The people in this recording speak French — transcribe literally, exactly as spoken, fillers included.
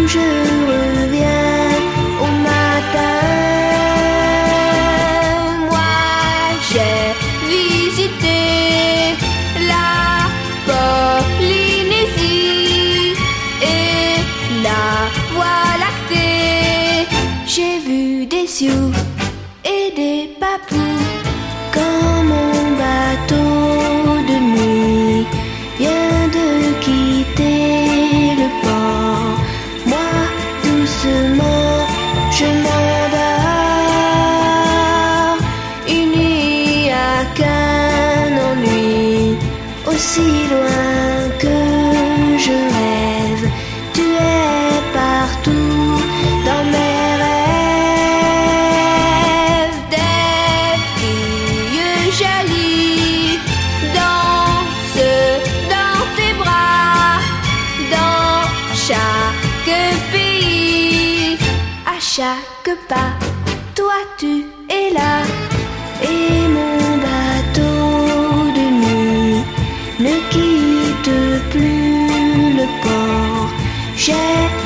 je reviens au matin. Moi j'ai visité la Polynésie et la Voie lactée. J'ai vu des sioux et des papous quand mon bateau de nuit vient de quitter le port. Moi doucement je m'endors. Il n'y a qu'un ennui aussi loin que je rêve. Tu es partout dans mes rêves. Des filles jolies dansent dans tes bras. Dans chaque pays, à chaque pas, toi tu es là. Et mon bateau de nuit ne quitte plus le port. J'ai